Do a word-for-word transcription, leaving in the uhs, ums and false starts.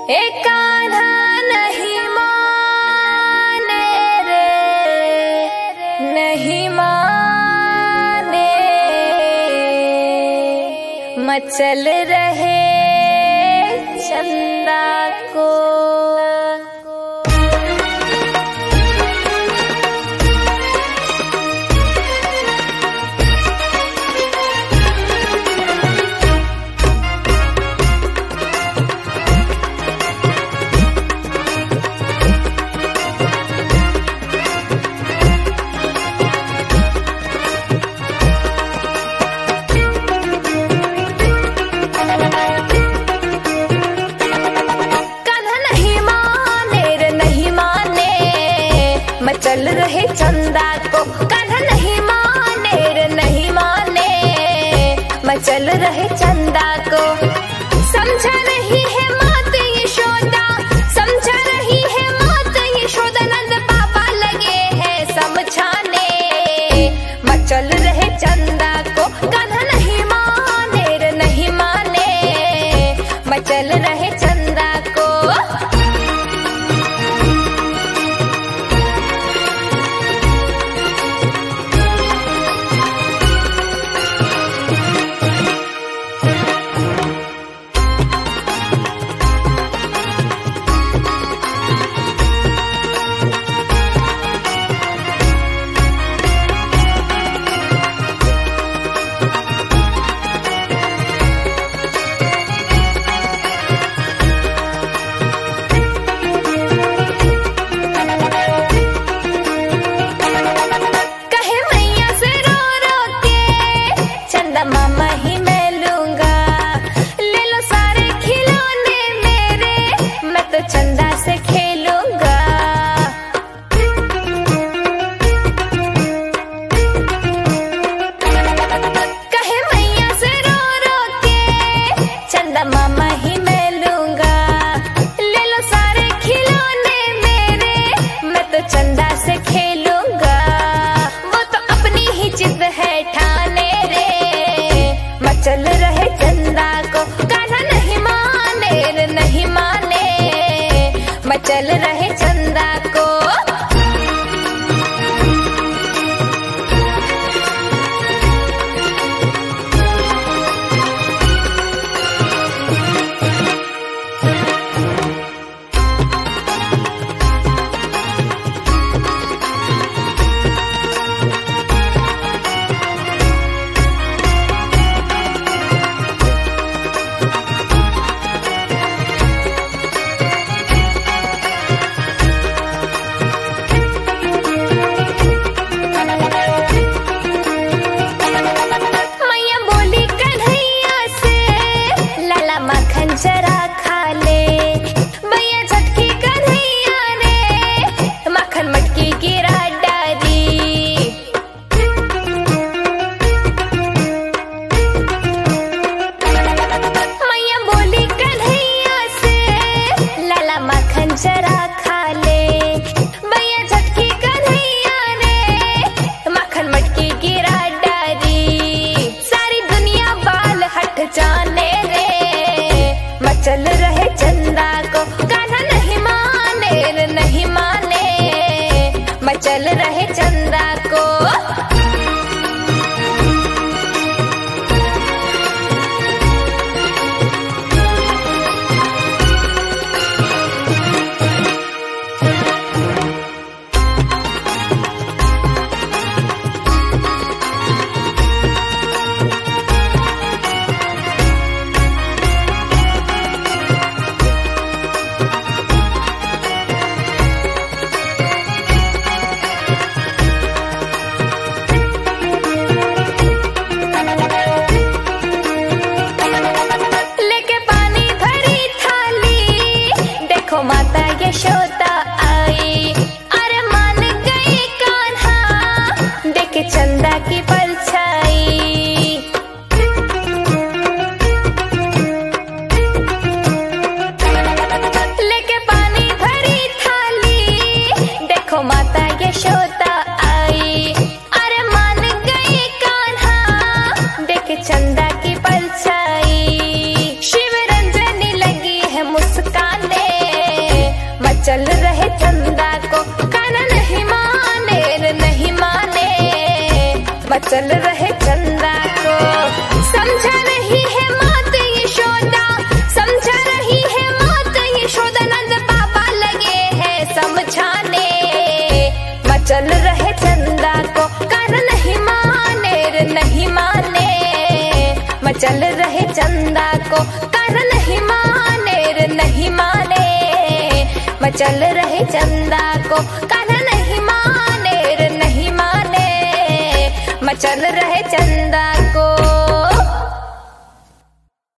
एक कान्हा नहीं माने रे, नहीं माने, मचल रहे चंदा को। मचल रहे चंदा को कान्हा नहीं माने रे, नहीं माने, मचल रहे चंदा को। समझा नहीं है मात यशोदा, समझा नहीं है मात यशोदा, नंद पापा लगे हैं समझाने। मचल रहे चंदा को कान्हा नहीं माने रे, नहीं माने, मचल रहे चंदा को। मामा ही मैं लूंगा, ले लो सारे खिलौने मेरे, मैं तो चंदा से खेलूंगा। कहे मैया से रो रो के, चंदा मामा ही मैं लूंगा, ले लो सारे खिलौने मेरे, मैं तो चंदा से खेलूंगा। वो तो अपनी ही जिद है ठाने रे, मचल रहे चंदा को कान्हा नहीं माने रे, नहीं माने, मचल रहे चंदा को। मचल रहे चंदा को। समझा नहीं है मात यशोदा, समझा रही है मात यशोदा, नंद बाबा लगे हैं समझाने। मचल रहे चंदा को कर नहीं माने रे नहीं माने, मचल रहे चंदा को कर नहीं माने रे नहीं माने, मचल रहे चंदा को कर नहीं माने रे नहीं माने, मचल रहे